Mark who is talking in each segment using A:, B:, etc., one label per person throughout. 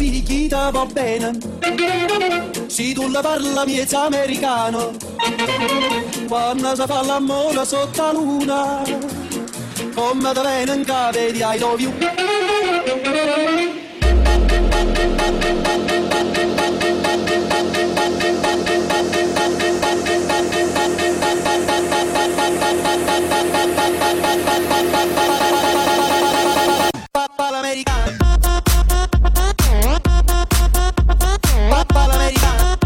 A: capire chi ti va bene. Se tu la parla miezza americano, quando si fa l'amore sotto la luna, come te viene in capo di I love you. Papà l'americano, papà l'americano,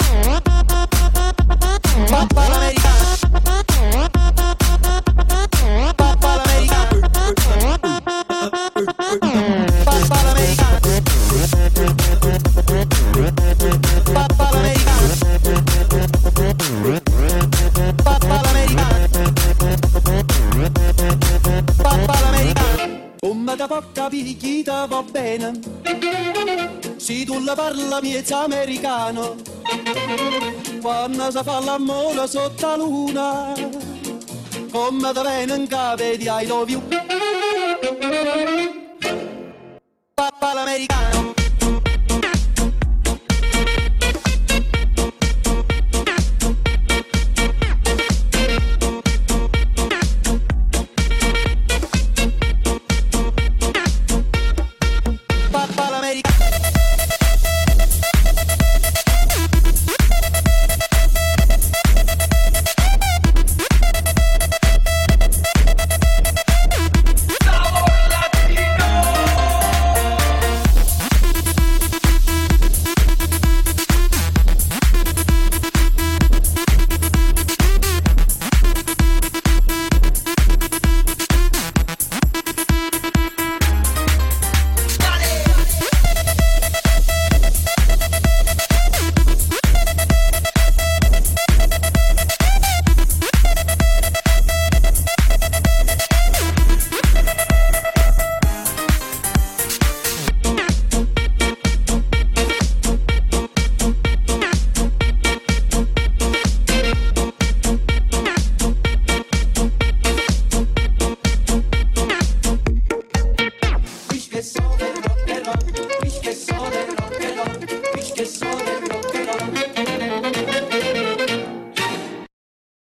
A: papà l'americano, papà l'americano, papà l'americano, papà l'americano, papà l'americano, papà l'americano. Come ti può capire chi ti va bene? Se tu la parla miezza americano, quando si fa l'amore sotto la luna, come te viene in capo di I love you. Papà l'americano.